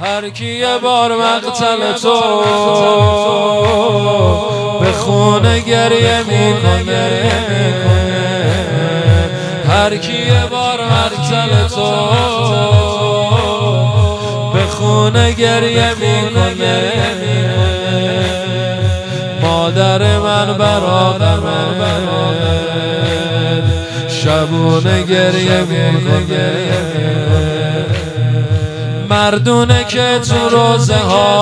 هر کی یه بار مقتل تو به خون گریه میکنه، هر کی یه بار مقتل تو به خون گریه میکنه، مادر من برا غمت شبونه گریه میکنه، مردونه که تو روزه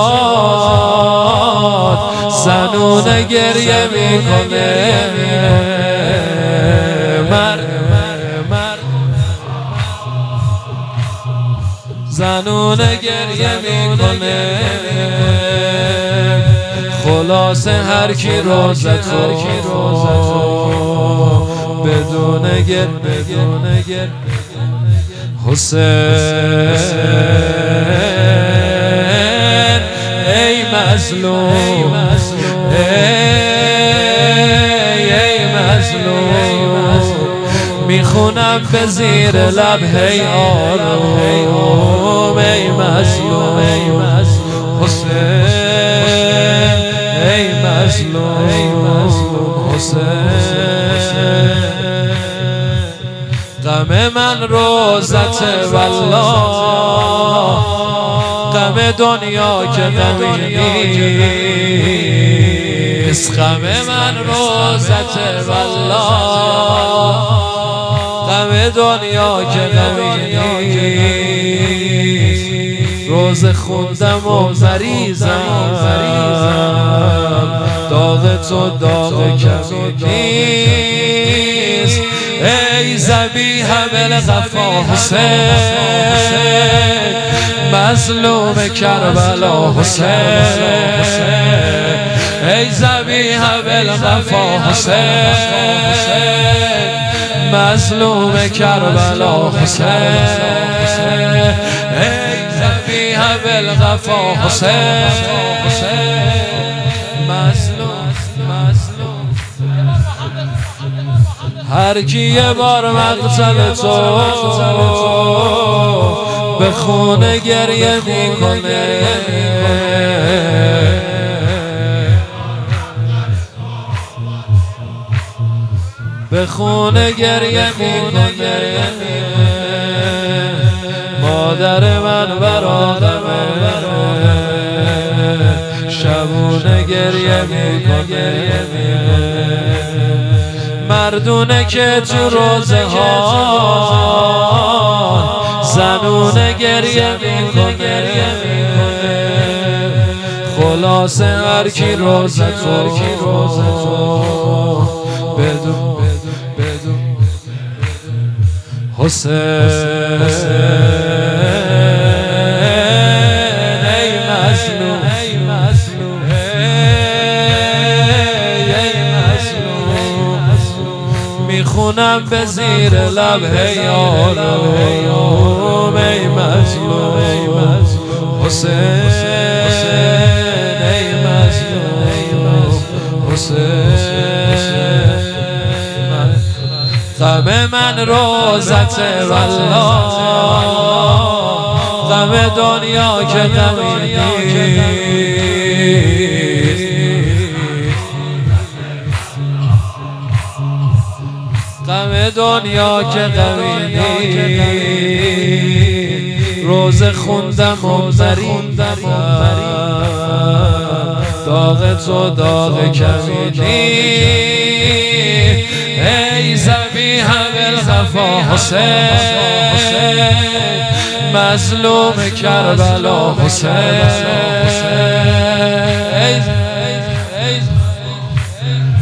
ها زنونه گریه میکنه، زنونه گریه میکنه، خلاصه هر کی روزه تو بدون گریه حسین ای مظلوم، ای مظلوم، میخونم به زیر لب هی آروم، ای مظلوم حسین، ای مظلوم حسین، غم من روزت والله، غم دنیا که غمی نیست، غم من روزت والله، غم دنیا که غمی نیست، روز خوندم و مریضم، داغ تو داغ کمی نیست، ای ذبیح بالغفا حسین، مظلوم کربلا حسین، ای ذبیح بالغفا حسین، مظلوم کربلا حسین، ای ذبیح بالغفا حسین، هر کی یه بار مقتل تو به خون گریه میکنه، به خون گریه میکنه، مادر من برا غمت شبونه گریه میکنه، مردونه که تو روزه ها زنونه گریه میکنه، خلاصه هر کی روزه تو بدون حسین ای مظلوم، میخونم به زیر لب هی آروم، ای مظلوم حسین، ای مظلوم حسین، غم من روزت والله، غم دنیا که غمی نیست، غم دنیا که غمی نیست، روز خوندم و مریضم، داغ تو داغ کمی نیست، ای ذبیح بالغفا حسین، مظلوم کربلا حسین،